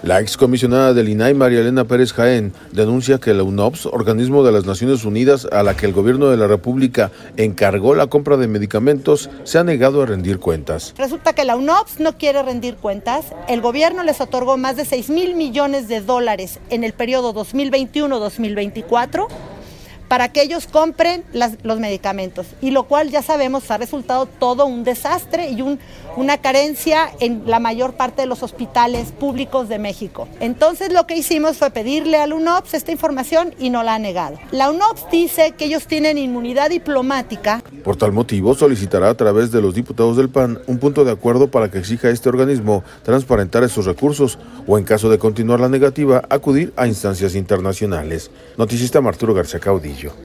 La excomisionada del INAI, María Elena Pérez Jaén, denuncia que la UNOPS, organismo de las Naciones Unidas a la que el gobierno de la República encargó la compra de medicamentos, se ha negado a rendir cuentas. Resulta que la UNOPS no quiere rendir cuentas. El gobierno les otorgó más de 6,000 millones de dólares en el periodo 2021-2024 para que ellos compren los medicamentos, y lo cual ya sabemos ha resultado todo un desastre y una carencia en la mayor parte de los hospitales públicos de México. Entonces lo que hicimos fue pedirle a la UNOPS esta información y no la ha negado. La UNOPS dice que ellos tienen inmunidad diplomática. Por tal motivo solicitará a través de los diputados del PAN un punto de acuerdo para que exija a este organismo transparentar esos recursos o, en caso de continuar la negativa, acudir a instancias internacionales. Noticista Arturo García Caudillo.